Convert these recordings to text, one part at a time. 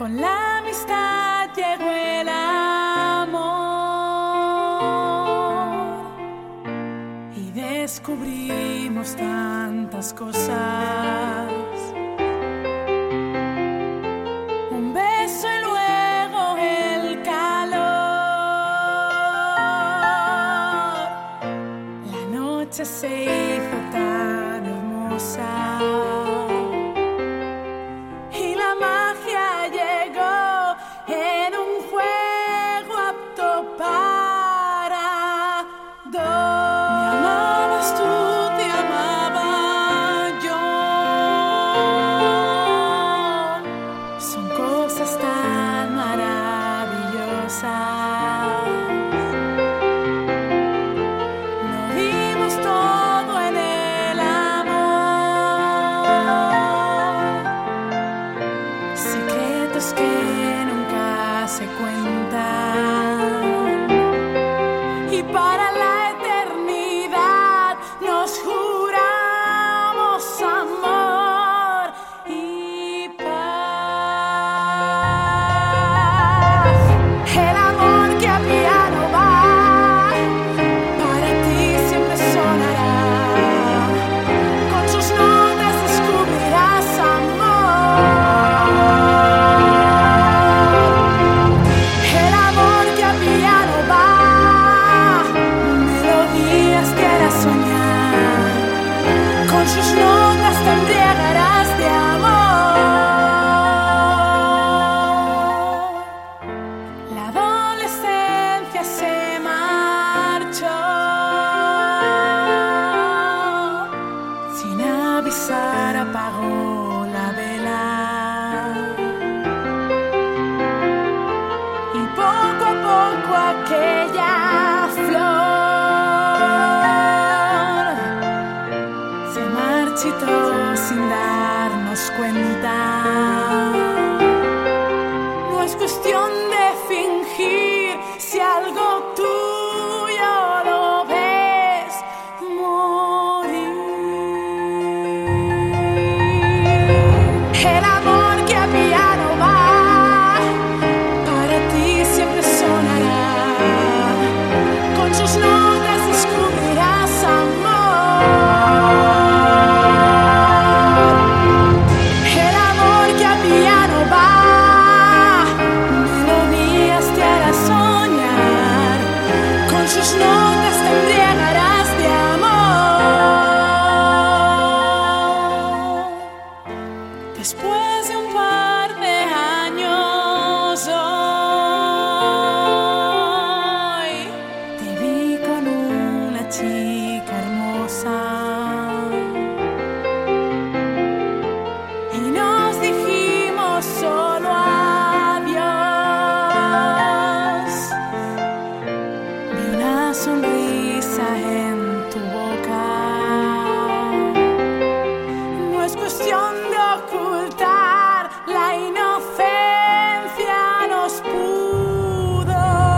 Con la amistad llegó el amor y descubrimos tantas cosas. Un beso y luego el calor. La noche se hizo tan hermosa. Lo dimos todo en el amor, secretos que nunca se cuentan, y para la eternidad nos juramos amor y paz. El amor que a piano va, para ti siempre sonará. Con sus notas descubrirás amor. El amor que a piano va, melodías que harás soñar. Con sus notas te embriagarás de amor. La adolescencia se marchó sin avisar, apagó la vela, y poco a poco aquella flor se marchitó sin darnos cuenta. No es cuestión de fingir, si algo tuyo lo ves morir. El amor que a piano va, para ti siempre sonará. Con sus notas descubrirás amor. El amor que a piano va, melodías te hará soñar. Con sus notas te embriagarás de amor. Después de un par de años, hoy te vi con una chica hermosa y nos dijimos solo adiós. Vi una sonrisa en tu boca. No es cuestión de ocultar, la inocencia nos pudo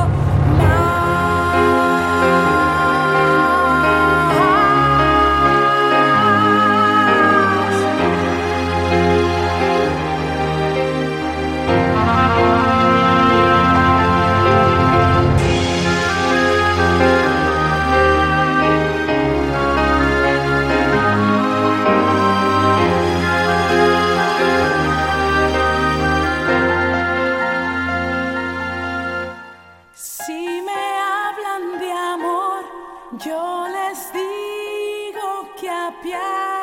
Si me hablan de amor, yo les digo que a piano